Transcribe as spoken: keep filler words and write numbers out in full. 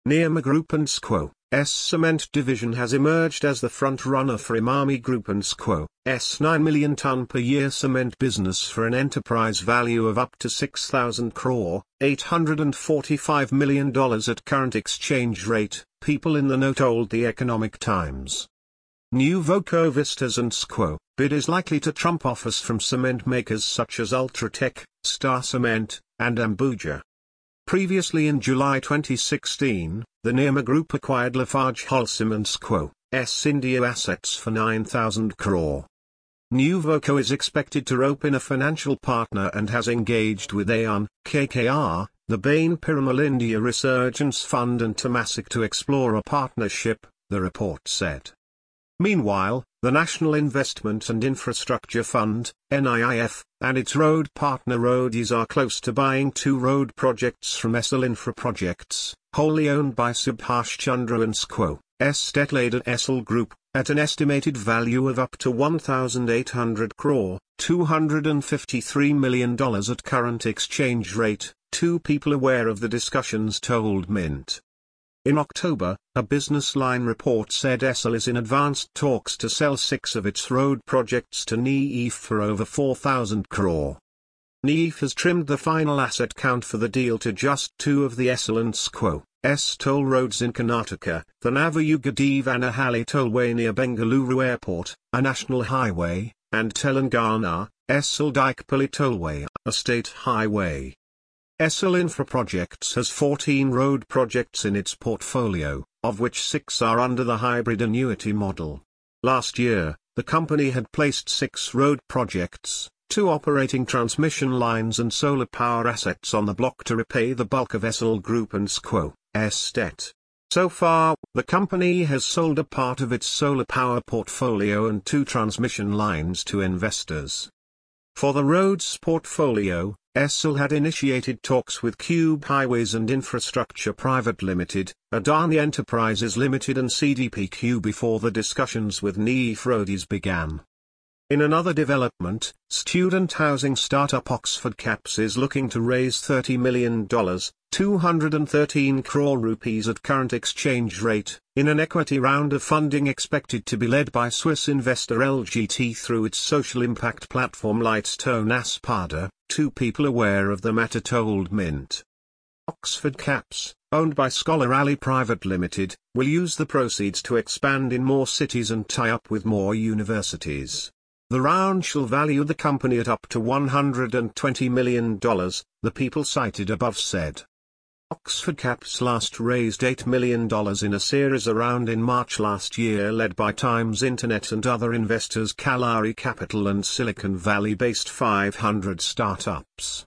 Nirma Group and S Q O.'s cement division has emerged as the front-runner for Emami Group and S Q O.'s nine million ton per year cement business for an enterprise value of up to six thousand crore, eight hundred forty-five million dollars at current exchange rate, people in the know told the Economic Times. New Voco Vistas and S Q O bid is likely to trump offers from cement makers such as Ultratech, Star Cement, and Ambuja. Previously in July twenty sixteen, the Nirma Group acquired Lafarge Holcim and S Q O's India assets for nine thousand crore. New Voco is expected to rope in a financial partner and has engaged with Aon, K K R, the Bain Piramal India Resurgence Fund and Temasek to explore a partnership, the report said. Meanwhile, the National Investment and Infrastructure Fund, N I I F, and its road partner Roadies are close to buying two road projects from Essel Infra Projects, wholly owned by Subhash Chandra and S Q O's debt-laden Essel Group, at an estimated value of up to one thousand eight hundred crore, two hundred fifty-three million dollars at current exchange rate, two people aware of the discussions told Mint. In October, a Business Line report said Essel is in advanced talks to sell six of its road projects to N I I F for over four thousand crore. N I I F has trimmed the final asset count for the deal to just two of the Essel and S Q O's toll roads in Karnataka, the Navayuga Devanahalli Tollway near Bengaluru Airport, a national highway, and Telangana, Essel Dikepalli Tollway, a state highway. Essel Infra Projects has fourteen road projects in its portfolio, of which six are under the hybrid annuity model. Last year, the company had placed six road projects, two operating transmission lines and solar power assets on the block to repay the bulk of Essel Group and S Q O's debt. So far, the company has sold a part of its solar power portfolio and two transmission lines to investors. For the roads portfolio, Essel had initiated talks with Cube Highways and Infrastructure Private Limited, Adani Enterprises Limited and C D P Q before the discussions with N I I F Roadies began. In another development, student housing startup Oxford Caps is looking to raise thirty million dollars, two hundred thirteen crore rupees at current exchange rate, in an equity round of funding expected to be led by Swiss investor L G T through its social impact platform Lightstone Aspada, two people aware of the matter told Mint. Oxford Caps, owned by Scholar Alley Private Limited, will use the proceeds to expand in more cities and tie up with more universities. The round shall value the company at up to one hundred twenty million dollars, the people cited above said. Oxford Caps last raised eight million dollars in a series round in March last year led by Times Internet and other investors Kalari Capital and Silicon Valley-based five hundred startups.